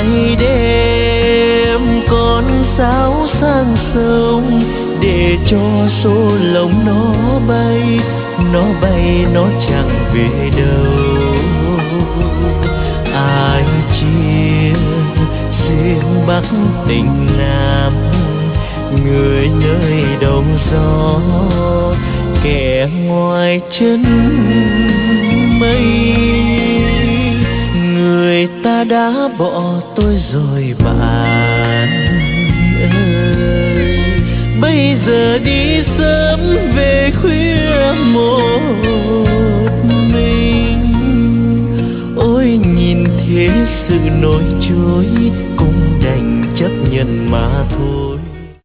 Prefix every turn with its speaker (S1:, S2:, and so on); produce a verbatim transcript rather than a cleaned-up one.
S1: mãi đêm con sáo sang sông để cho số lồng nó bay, nó bay nó chẳng về đâu. Ai chia riêng Bắc tình Nam, người nơi đầu gió kẻ ngoài chân mây. Người ta đã bỏ tôi rồi bạn ơi, bây giờ đi sớm về khuya một mình. Ôi nhìn thế sự nổi trôi cũng đành chấp nhận mà thôi.